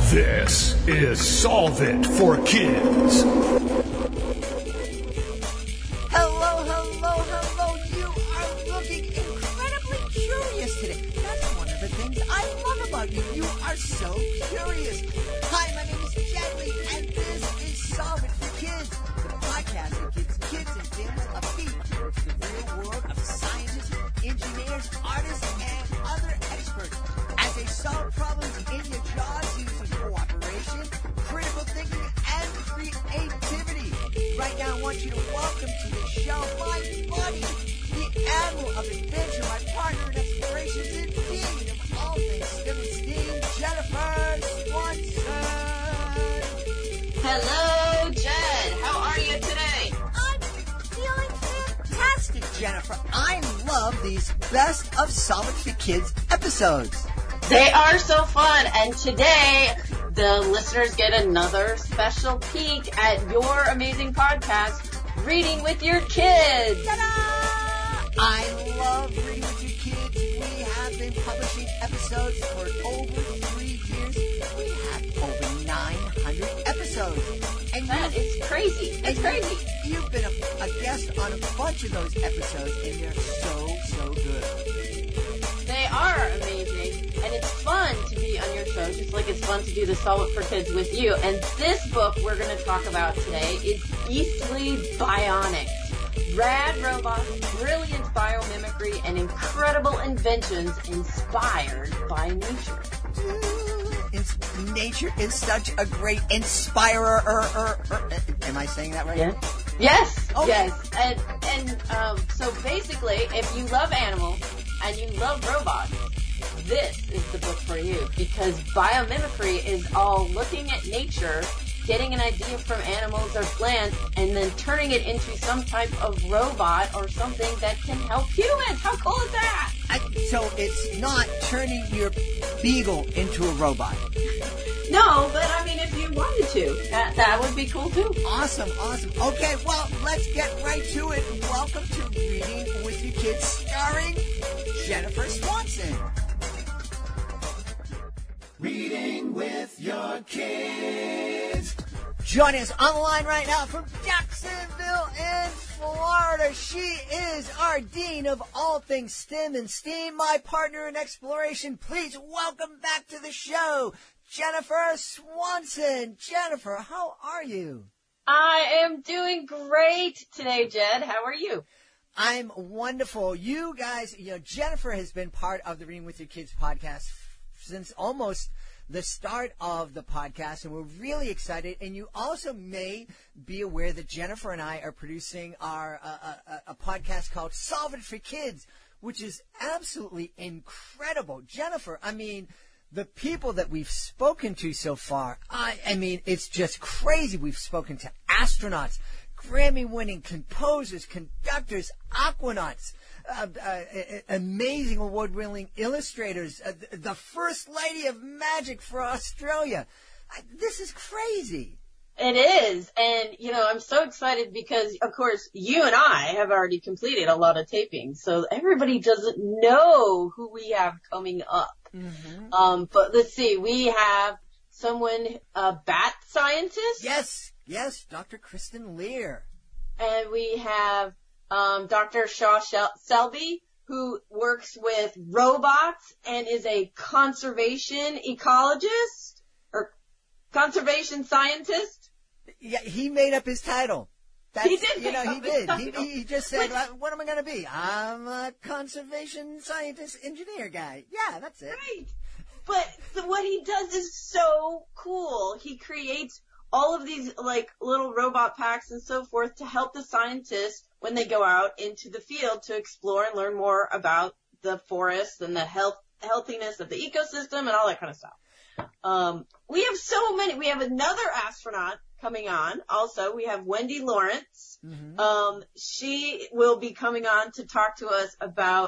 This is Solve It for Kids. Hello. You are looking incredibly curious today. That's one of the things I love about you. You are so curious. Hi, my name is Gently, and this is Solve It for Kids, the podcast that gives kids and families a peek into the real world of scientists, engineers, artists, and other experts as they solve problems in your jobs using cooperation, critical thinking, and creativity. Right now, I want you to welcome to the show my buddy, the Admiral of Adventure, my partner in explorations, and dean of all things STEM and STEAM, Jennifer Swanson. Hello, Jed. How are you today? I'm feeling fantastic, Jennifer. I love these Best of Solve It for Kids episodes. They are so fun, and today the listeners get another special peek at your amazing podcast, Reading with Your Kids. Ta-da! I love Reading with Your Kids. We have been publishing episodes for over 3 years. We have over 900 episodes. And That is crazy. It's crazy. You've been a guest on a bunch of those episodes, and they're so good. They are amazing, and it's fun to be on your show, just like it's fun to do the Solve It for Kids with you. And this book we're going to talk about today is Beastly Bionics. Rad robots, brilliant biomimicry, and incredible inventions inspired by nature. Nature is such a great inspirer. Am I saying that right? Yeah. Yes. Okay. Yes. And so basically, if you love animals and you love robots, this is the book for you, because biomimicry is all looking at nature, getting an idea from animals or plants, and then turning it into some type of robot or something that can help humans. How cool is that? So it's not turning your beagle into a robot. No, but I mean, if you wanted to, that would be cool too. Awesome. Okay, well, let's get right to it. Welcome to Reading with Your Kids, starring Jennifer Swanson. Reading with Your Kids. Joining us on the line right now from Jacksonville in Florida. She is our Dean of all things STEM and STEAM, my partner in exploration. Please welcome back to the show, Jennifer Swanson. Jennifer, how are you? I am doing great today, Jed. How are you? I'm wonderful. You guys, Jennifer has been part of the Reading with Your Kids podcast since almost the start of the podcast, and we're really excited. And you also may be aware that Jennifer and I are producing our a podcast called Solve It for Kids, which is absolutely incredible. Jennifer, I mean, the people that we've spoken to so far, I mean, it's just crazy. We've spoken to astronauts, Grammy-winning composers, conductors, aquanauts, amazing award-winning illustrators, the First Lady of Magic for Australia. This is crazy. It is. And, I'm so excited because, of course, you and I have already completed a lot of taping. So everybody doesn't know who we have coming up. Mm-hmm. But let's see. We have someone, a bat scientist. Yes, Dr. Kristen Lear. And we have Dr. Shaw Selby, who works with robots and is a conservation ecologist or conservation scientist. Yeah, he made up his title. He did. He did. He just said, what am I going to be? I'm a conservation scientist engineer guy. Yeah, that's it. Right. But what he does is so cool. He creates all of these little robot packs and so forth to help the scientists when they go out into the field to explore and learn more about the forest and the healthiness of the ecosystem and all that kind of stuff. We have so many. We have another astronaut coming on. Also, we have Wendy Lawrence. Mm-hmm. She will be coming on to talk to us about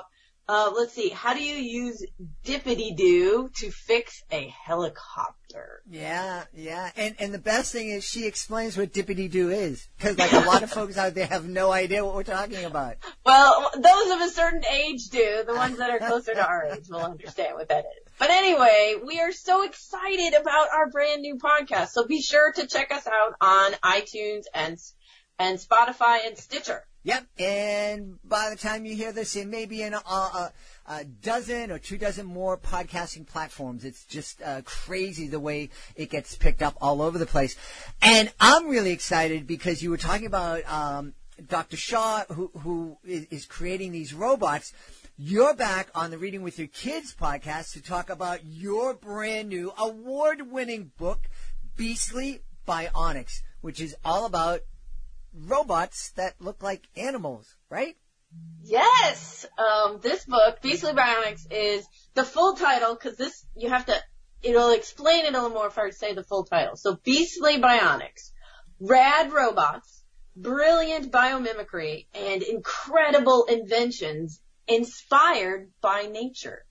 Let's see. How do you use Dippity-Doo to fix a helicopter? Yeah. And the best thing is she explains what Dippity-Doo is. Because, like, a lot of folks out there have no idea what we're talking about. Well, those of a certain age do. The ones that are closer to our age will understand what that is. But anyway, we are so excited about our brand new podcast. So be sure to check us out on iTunes and Spotify and Stitcher. Yep, and by the time you hear this, it may be in a dozen or 24 more podcasting platforms. It's just crazy the way it gets picked up all over the place. And I'm really excited because you were talking about Dr. Shaw, who is creating these robots. You're back on the Reading with Your Kids podcast to talk about your brand new award-winning book, Beastly Bionics, which is all about robots that look like animals, right? Yes. This book, Beastly Bionics, is the full title, because this, it'll explain it a little more if I say the full title. So Beastly Bionics, rad robots, brilliant biomimicry, and incredible inventions inspired by nature.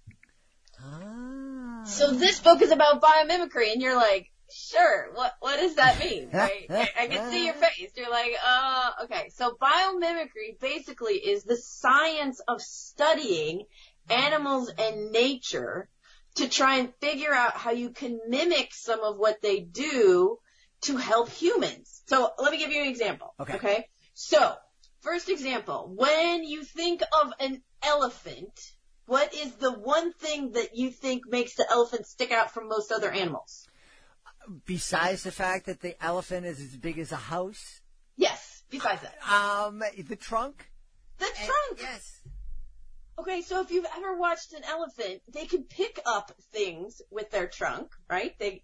So this book is about biomimicry, and you're like, sure, what does that mean? Right? I can see your face. You're like, okay. So biomimicry basically is the science of studying animals and nature to try and figure out how you can mimic some of what they do to help humans. So let me give you an example. Okay? So, first example, when you think of an elephant, what is the one thing that you think makes the elephant stick out from most other animals? Besides the fact that the elephant is as big as a house? Yes, besides that. The trunk? The trunk! Yes. Okay, so if you've ever watched an elephant, they can pick up things with their trunk, right? They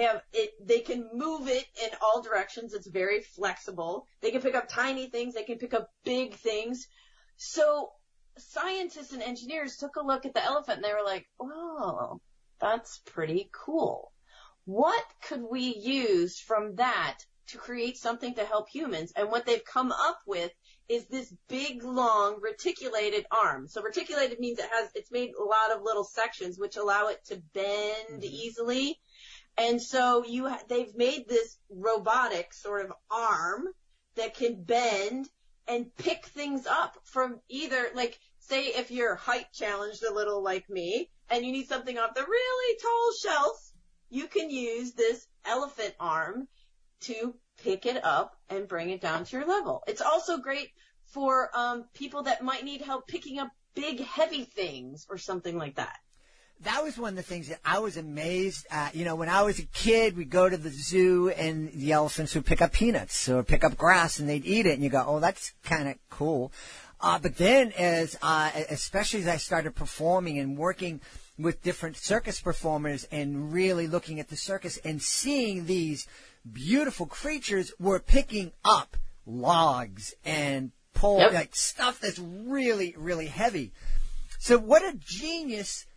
can move it in all directions. It's very flexible. They can pick up tiny things. They can pick up big things. So scientists and engineers took a look at the elephant and they were like, oh, that's pretty cool. What could we use from that to create something to help humans? And what they've come up with is this big, long, reticulated arm. So reticulated means it's made a lot of little sections which allow it to bend easily. And so they've made this robotic sort of arm that can bend and pick things up from either, like, say if you're height challenged a little like me and you need something off the really tall shelf, you can use this elephant arm to pick it up and bring it down to your level. It's also great for people that might need help picking up big, heavy things or something like that. That was one of the things that I was amazed at. You know, when I was a kid, we'd go to the zoo and the elephants would pick up peanuts or pick up grass and they'd eat it. And you go, oh, that's kind of cool. But then especially as I started performing and working with different circus performers and really looking at the circus and seeing these beautiful creatures were picking up logs and poles, like stuff that's really, really heavy. So what a genius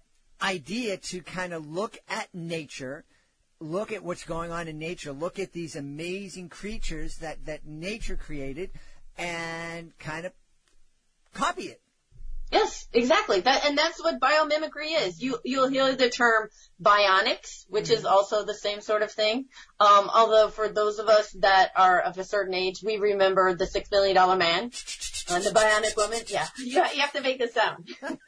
idea to kind of look at nature, look at what's going on in nature, look at these amazing creatures that nature created and kind of copy it. Yes, exactly. That's what biomimicry is. You'll hear the term bionics, which is also the same sort of thing. Although for those of us that are of a certain age, we remember the $6 Million Man and the Bionic Woman. Yeah, you have to make a sound.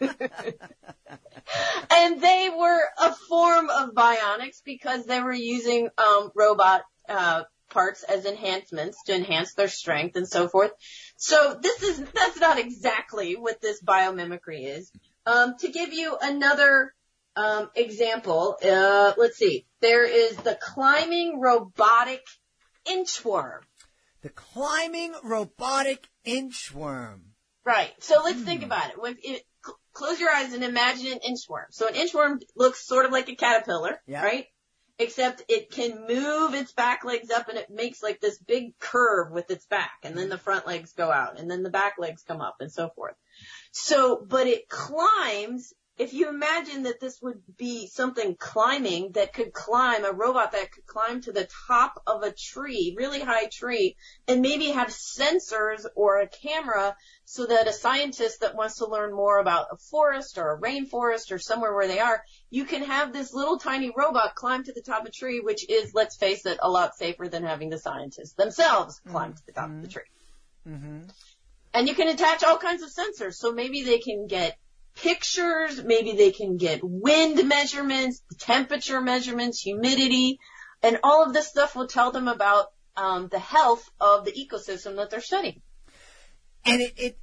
And they were a form of bionics because they were using robot parts as enhancements to enhance their strength and so forth. So that's not exactly what this biomimicry is. To give you another example, let's see. There is the climbing robotic inchworm. The climbing robotic inchworm. Right. So let's think about it. Close your eyes and imagine an inchworm. So an inchworm looks sort of like a caterpillar, right? Except it can move its back legs up and it makes like this big curve with its back. And then the front legs go out and then the back legs come up and so forth. So, but it climbs if you imagine that this would be something climbing that could climb, a robot that could climb to the top of a tree, really high tree, and maybe have sensors or a camera so that a scientist that wants to learn more about a forest or a rainforest or somewhere where they are, you can have this little tiny robot climb to the top of a tree, which is, let's face it, a lot safer than having the scientists themselves climb to the top of the tree. Mm-hmm. And you can attach all kinds of sensors. So maybe they can get pictures, maybe they can get wind measurements, temperature measurements, humidity, and all of this stuff will tell them about the health of the ecosystem that they're studying. And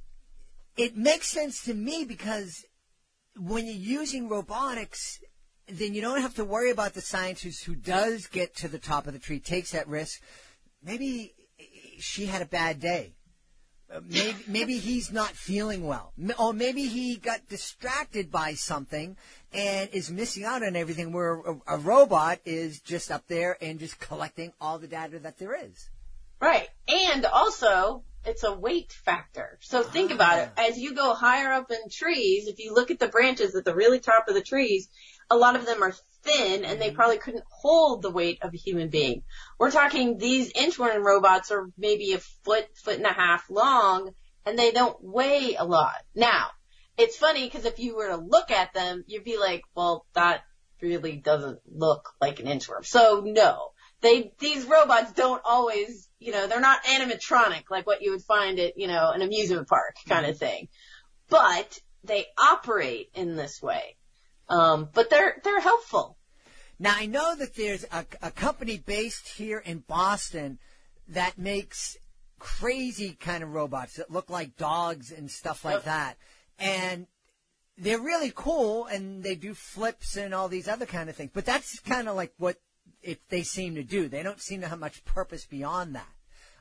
it makes sense to me because when you're using robotics, then you don't have to worry about the scientist who does get to the top of the tree, takes that risk. Maybe she had a bad day. Maybe he's not feeling well. Or maybe he got distracted by something and is missing out on everything, where a robot is just up there and just collecting all the data that there is. Right. And also, it's a weight factor. So think about it. As you go higher up in trees, if you look at the branches at the really top of the trees, a lot of them are thin and they probably couldn't hold the weight of a human being. We're talking these inchworm robots are maybe a foot and a half long, and they don't weigh a lot. Now, it's funny because if you were to look at them, you'd be like, well, that really doesn't look like an inchworm. So no, these robots don't always, they're not animatronic like what you would find at, an amusement park kind of thing. But they operate in this way. But they're helpful. Now, I know that there's a company based here in Boston that makes crazy kind of robots that look like dogs and stuff like that. And they're really cool, and they do flips and all these other kind of things. But that's kind of like what they seem to do. They don't seem to have much purpose beyond that.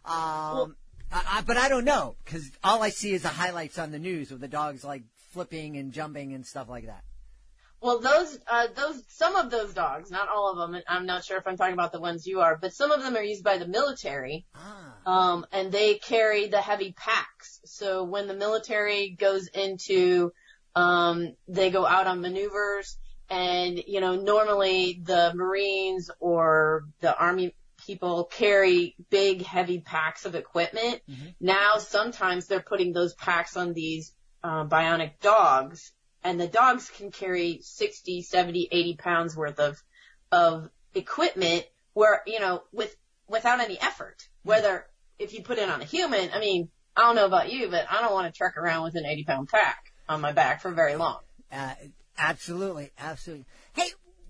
But I don't know, because all I see is the highlights on the news of the dogs like flipping and jumping and stuff like that. Well, some of those dogs, not all of them, and I'm not sure if I'm talking about the ones you are, but some of them are used by the military, and they carry the heavy packs. So when the military goes into, they go out on maneuvers, and, normally the Marines or the Army people carry big, heavy packs of equipment. Mm-hmm. Now, sometimes they're putting those packs on these, bionic dogs. And the dogs can carry 60, 70, 80 pounds worth of equipment where, without any effort. Whether if you put it on a human, I don't know about you, but I don't want to trek around with an 80-pound pack on my back for very long. Absolutely. Absolutely. Hey,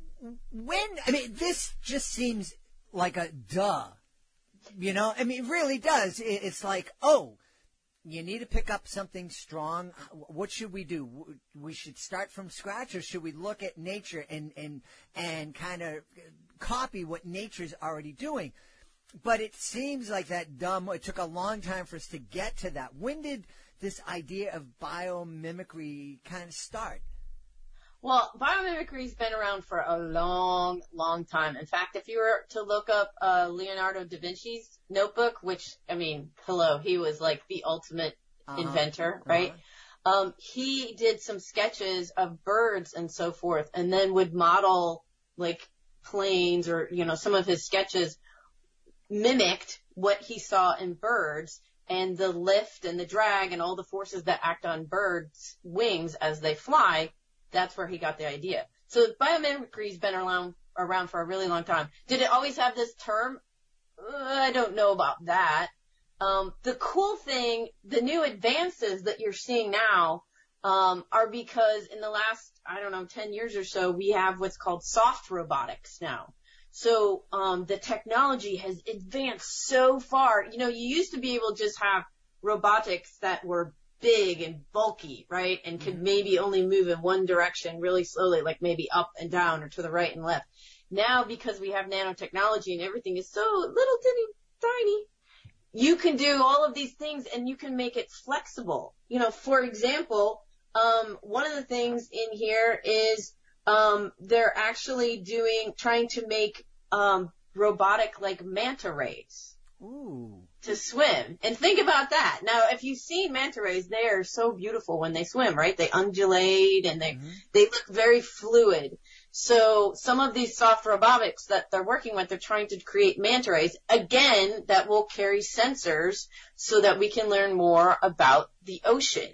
this just seems like a duh. It really does. It's like, you need to pick up something strong. What should we do? We should start from scratch, or should we look at nature and kind of copy what nature's already doing? But it seems like that dumb. It took a long time for us to get to that. When did this idea of biomimicry kind of start? Well, biomimicry's been around for a long, long time. In fact, if you were to look up Leonardo da Vinci's notebook, which, he was like the ultimate inventor, right? He did some sketches of birds and so forth, and then would model like planes, or, some of his sketches mimicked what he saw in birds, and the lift and the drag and all the forces that act on birds' wings as they fly. That's where he got the idea. So biomimicry's been around for a really long time. Did it always have this term? I don't know about that. The cool thing, the new advances that you're seeing now, are because in the last, 10 years or so, we have what's called soft robotics now. So, the technology has advanced so far. You used to be able to just have robotics that were big and bulky, right? And could maybe only move in one direction really slowly, like maybe up and down or to the right and left. Now, because we have nanotechnology and everything is so little tiny, you can do all of these things and you can make it flexible. For example, one of the things in here is, they're actually trying to make, robotic like manta rays. Ooh. to swim. And think about that. Now, if you've seen manta rays, they are so beautiful when they swim, right? They undulate and they look very fluid. So some of these soft robotics that they're working with, they're trying to create manta rays, again, that will carry sensors so that we can learn more about the ocean.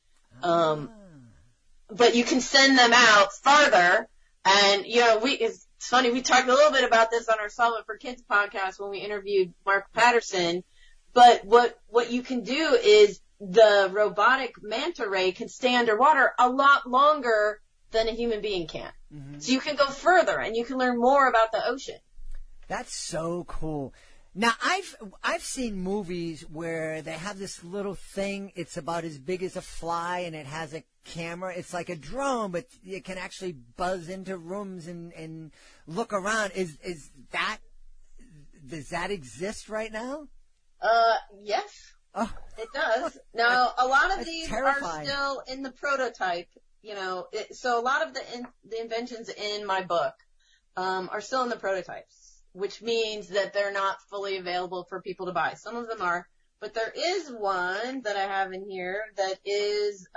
But you can send them out farther. And, it's funny, we talked a little bit about this on our Solve It for Kids podcast when we interviewed Mark Patterson. But what you can do is the robotic manta ray can stay underwater a lot longer than a human being can. Mm-hmm. So you can go further and you can learn more about the ocean. That's so cool. Now, I've seen movies where they have this little thing. It's about as big as a fly, and it has a camera. It's like a drone, but it can actually buzz into rooms and look around. Does that exist right now? Yes. Oh. It does. Now, a lot of these terrifying. are still in the prototype, so a lot of the inventions in my book, are still in the prototypes, which means that they're not fully available for people to buy. Some of them are, but there is one that I have in here that is,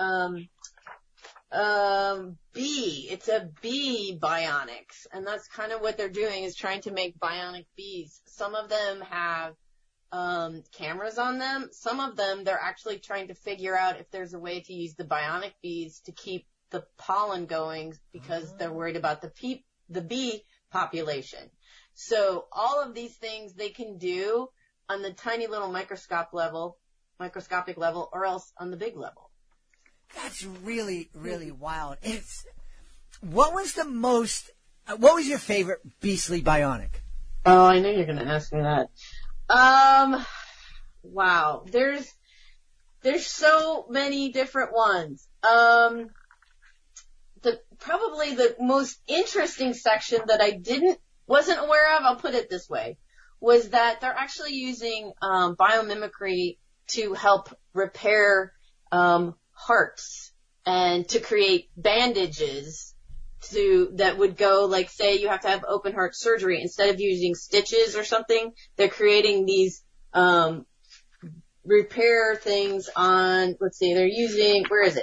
bee. It's a bee bionics, and that's kind of what they're doing is trying to make bionic bees. Some of them have cameras on them. Some of them, they're actually trying to figure out if there's a way to use the bionic bees to keep the pollen going because they're worried about the bee population. So all of these things they can do on the tiny little microscopic level, or else on the big level. That's really, really wild. What was your favorite Beastly Bionic? Oh, I know you're going to ask me that. Wow. There's so many different ones. Probably the most interesting section that I wasn't aware of, I'll put it this way, was that they're actually using, biomimicry to help repair, hearts and to create bandages that would go, like, say you have to have open heart surgery. Instead of using stitches or something, they're creating these, repair things on, let's see, they're using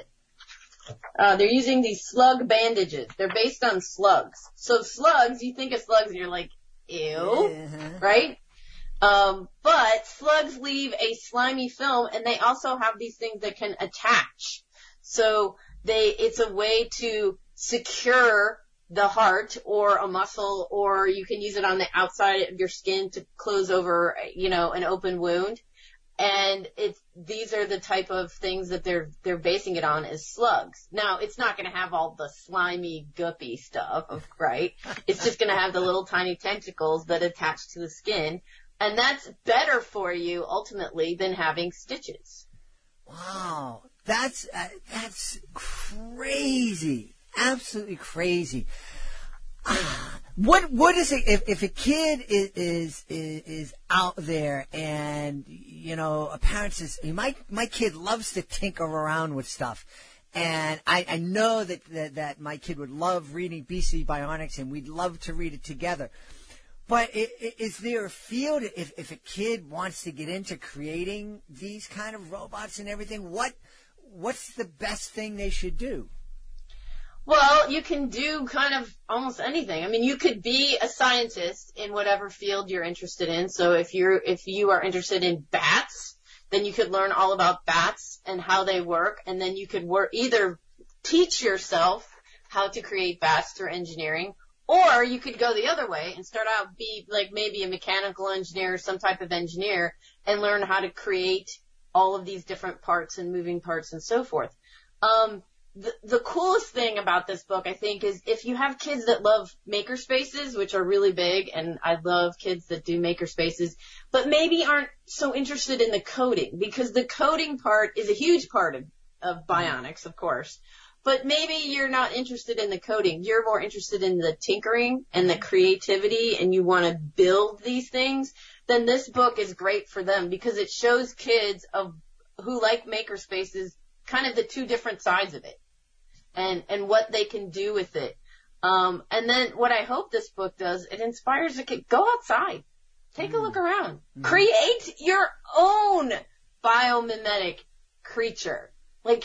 these slug bandages. They're based on slugs. So slugs, you think of slugs and you're like, ew, right? But slugs leave a slimy film, and they also have these things that can attach. So it's a way to secure the heart or a muscle, or you can use it on the outside of your skin to close over, an open wound. And these are the type of things that they're basing it on as slugs. Now, it's not going to have all the slimy, guppy stuff, right? It's just going to have the little tiny tentacles that attach to the skin. And that's better for you, ultimately, than having stitches. Wow. That's crazy. Absolutely crazy. What is it if a kid is out there and a parent says, my kid loves to tinker around with stuff, and I know that my kid would love reading Beastly Bionics, and we'd love to read it together. But is there a field if a kid wants to get into creating these kind of robots and everything? What's the best thing they should do? Well, you can do kind of almost anything. I mean, you could be a scientist in whatever field you're interested in. So if you are interested in bats, then you could learn all about bats and how they work, and then you could either teach yourself how to create bats through engineering, or you could go the other way and start out be like maybe a mechanical engineer or some type of engineer and learn how to create all of these different parts and moving parts and so forth. The coolest thing about this book, I think, is if you have kids that love maker spaces, which are really big, and I love kids that do maker spaces, but maybe aren't so interested in the coding, because the coding part is a huge part of bionics, of course. But maybe you're not interested in the coding. You're more interested in the tinkering and the creativity, and you want to build these things. Then this book is great for them, because it shows kids who like maker spaces kind of the two different sides of it. And what they can do with it. And then what I hope this book does, it inspires a kid, go outside. Take a look around. Create your own biomimetic creature. Like,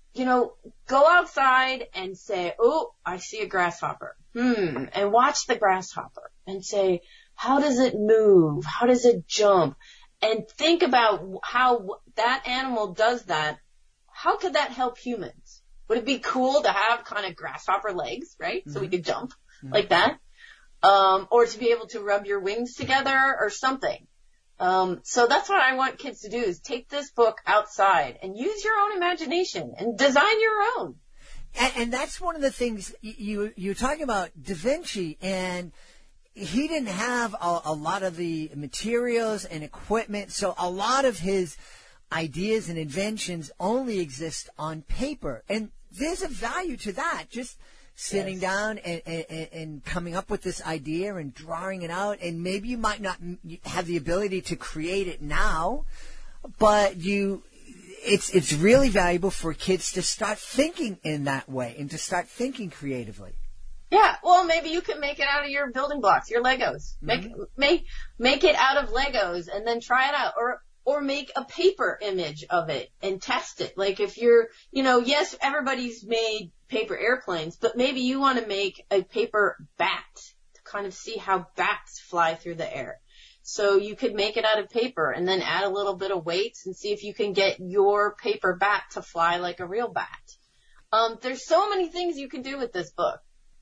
go outside and say, oh, I see a grasshopper. And watch the grasshopper and say, how does it move? How does it jump? And think about how that animal does that. How could that help humans? Would it be cool to have kind of grasshopper legs, right? So we could jump like that. Or to be able to rub your wings together or something. So that's what I want kids to do, is take this book outside and use your own imagination and design your own. And that's one of the things you're talking about, Da Vinci, and he didn't have a lot of the materials and equipment, so a lot of his ideas and inventions only exist on paper. And there's a value to that, just sitting down and coming up with this idea and drawing it out. And maybe you might not have the ability to create it now, but it's really valuable for kids to start thinking in that way and to start thinking creatively. Yeah, well, maybe you can make it out of your building blocks, your Legos. Make it out of Legos and then try it out. Or make a paper image of it and test it. Like if you're, yes, everybody's made paper airplanes, but maybe you want to make a paper bat to kind of see how bats fly through the air. So you could make it out of paper and then add a little bit of weights and see if you can get your paper bat to fly like a real bat. There's so many things you can do with this book.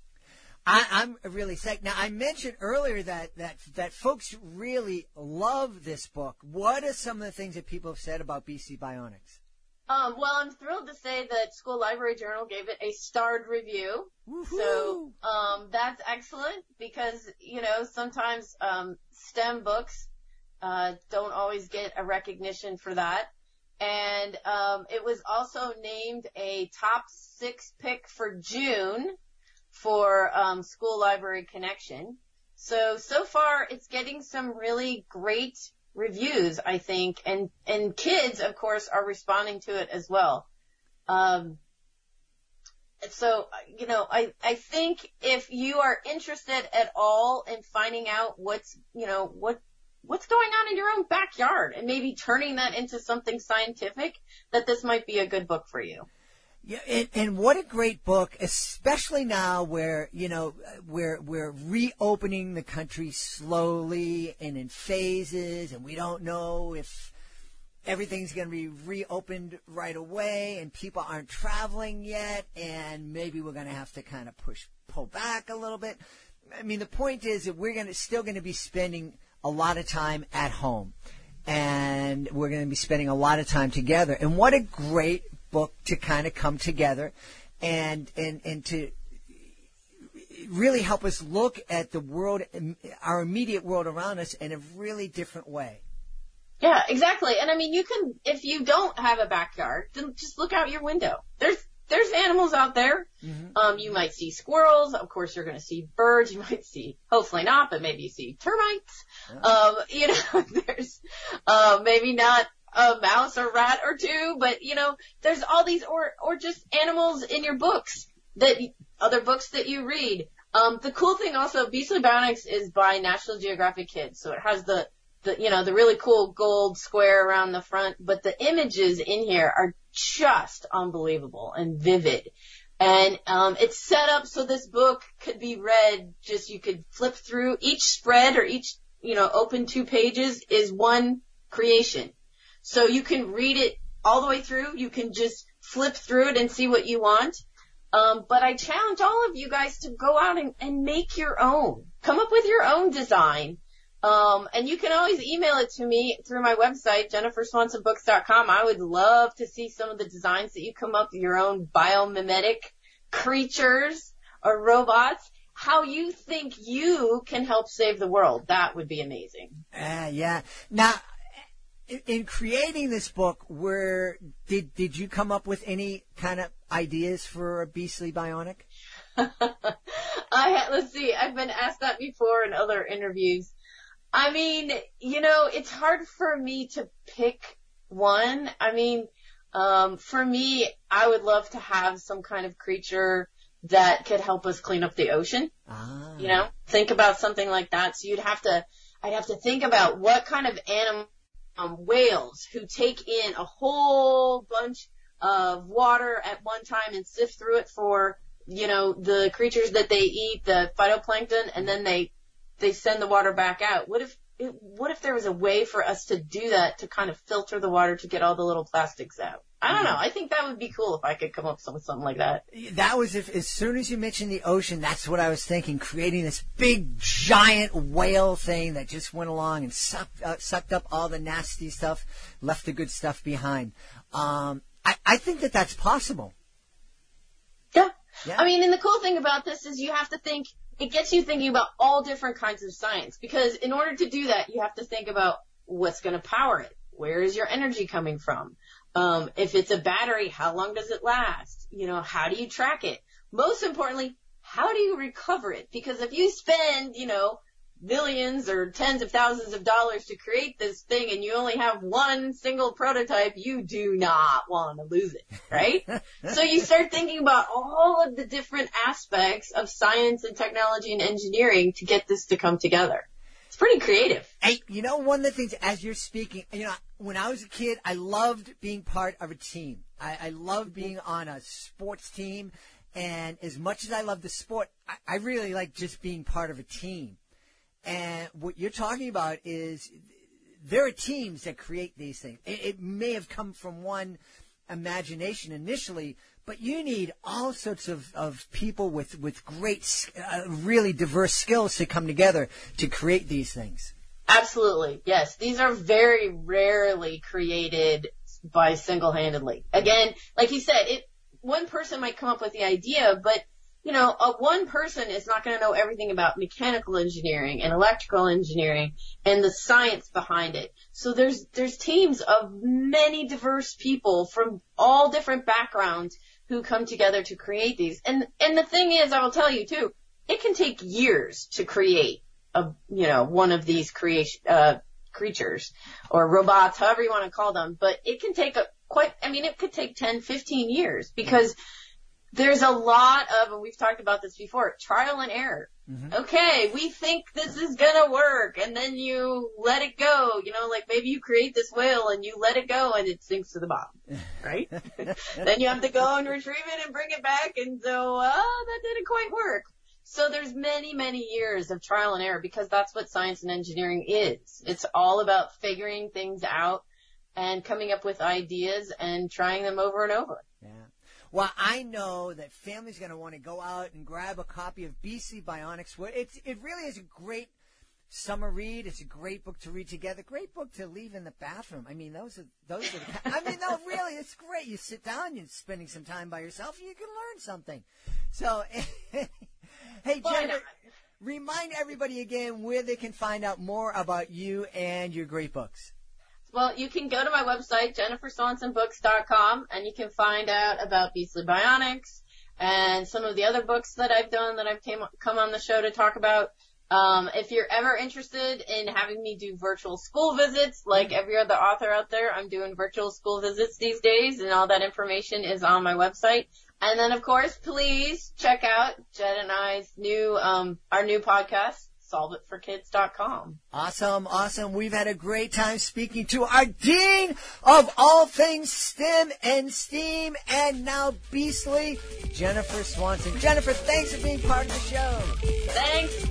I'm really psyched. Now, I mentioned earlier that folks really love this book. What are some of the things that people have said about BC Bionics? Well, I'm thrilled to say that School Library Journal gave it a starred review. Woo-hoo. So, that's excellent because, sometimes, STEM books, don't always get a recognition for that. And, it was also named a top 6 pick for June for, School Library Connection. So far it's getting some really great reviews, I think, and kids, of course, are responding to it as well. So, I think if you are interested at all in finding out what's going on in your own backyard and maybe turning that into something scientific, that this might be a good book for you. Yeah, and what a great book, especially now where, we're reopening the country slowly and in phases, and we don't know if everything's going to be reopened right away, and people aren't traveling yet, and maybe we're going to have to kind of pull back a little bit. I mean, the point is that we're still going to be spending a lot of time at home, and we're going to be spending a lot of time together. And what a great book to kind of come together and to really help us look at the world, our immediate world around us, in a really different way. Yeah, exactly. And I mean, you can, if you don't have a backyard, then just look out your window. There's animals out there. Mm-hmm. You might see squirrels. Of course, you're going to see birds. You might see, hopefully not, but maybe you see termites. Yeah. There's, maybe not a mouse or rat or two, but there's all these, or just animals in your books other books that you read. The cool thing also, Beastly Bionics is by National Geographic Kids, so it has the really cool gold square around the front, but the images in here are just unbelievable and vivid. And, it's set up so this book could be read, you could flip through each spread or each, open 2 pages is one creation. So you can read it all the way through. You can just flip through it and see what you want. But I challenge all of you guys to go out and make your own. Come up with your own design. And you can always email it to me through my website, jenniferswansonbooks.com. I would love to see some of the designs that you come up with, your own biomimetic creatures or robots. How you think you can help save the world. That would be amazing. Yeah. Now, in creating this book, did you come up with any kind of ideas for a Beastly Bionic? Let's see. I've been asked that before in other interviews. I mean, it's hard for me to pick one. I mean, for me, I would love to have some kind of creature that could help us clean up the ocean. Think about something like that. So you'd have to, I'd have to think about what kind of whales who take in a whole bunch of water at one time and sift through it for, the creatures that they eat, the phytoplankton, and then they send the water back out. What if there was a way for us to do that, to kind of filter the water to get all the little plastics out? I don't know. I think that would be cool if I could come up with something like that. That was as soon as you mentioned the ocean, that's what I was thinking, creating this big, giant whale thing that just went along and sucked up all the nasty stuff, left the good stuff behind. I think that's possible. Yeah. Yeah. I mean, and the cool thing about this is you have to think, it gets you thinking about all different kinds of science, because in order to do that, you have to think about what's going to power it. Where is your energy coming from? If it's a battery, how long does it last? How do you track it? Most importantly, how do you recover it? Because if you spend, millions or tens of thousands of dollars to create this thing and you only have one single prototype, you do not want to lose it, right? So you start thinking about all of the different aspects of science and technology and engineering to get this to come together. It's pretty creative. Hey, one of the things as you're speaking, when I was a kid, I loved being part of a team. I loved being on a sports team. And as much as I love the sport, I really like just being part of a team. And what you're talking about is there are teams that create these things. It may have come from one imagination initially, but you need all sorts of people with great, really diverse skills to come together to create these things. Absolutely. Yes. These are very rarely created by single-handedly. Again, like you said, one person might come up with the idea, but one person is not going to know everything about mechanical engineering and electrical engineering and the science behind it. So there's teams of many diverse people from all different backgrounds who come together to create these. And the thing is, I will tell you too, it can take years to create one of these creatures or robots, however you want to call them. But it can take it could take 10, 15 years because there's a lot of, and we've talked about this before, trial and error. Mm-hmm. Okay, we think this is gonna work, and then you let it go. Like maybe you create this whale and you let it go and it sinks to the bottom, right? Then you have to go and retrieve it and bring it back, and so, that didn't quite work. So there's many, many years of trial and error because that's what science and engineering is. It's all about figuring things out and coming up with ideas and trying them over and over. Yeah. Well, I know that families are going to want to go out and grab a copy of Beastly Bionics. It really is a great summer read. It's a great book to read together. Great book to leave in the bathroom. I mean, those are no, really, it's great. You sit down, you're spending some time by yourself, and you can learn something. So, hey, Jennifer, remind everybody again where they can find out more about you and your great books. Well, you can go to my website, JenniferSwansonBooks.com, and you can find out about Beastly Bionics and some of the other books that I've done that I've come on the show to talk about. If you're ever interested in having me do virtual school visits, like every other author out there, I'm doing virtual school visits these days, and all that information is on my website. And then, of course, please check out Jen and I's our new podcast, SolveItForKids.com. Awesome. We've had a great time speaking to our Dean of all things STEM and STEAM and now Beastly, Jennifer Swanson. Jennifer, thanks for being part of the show. Thanks.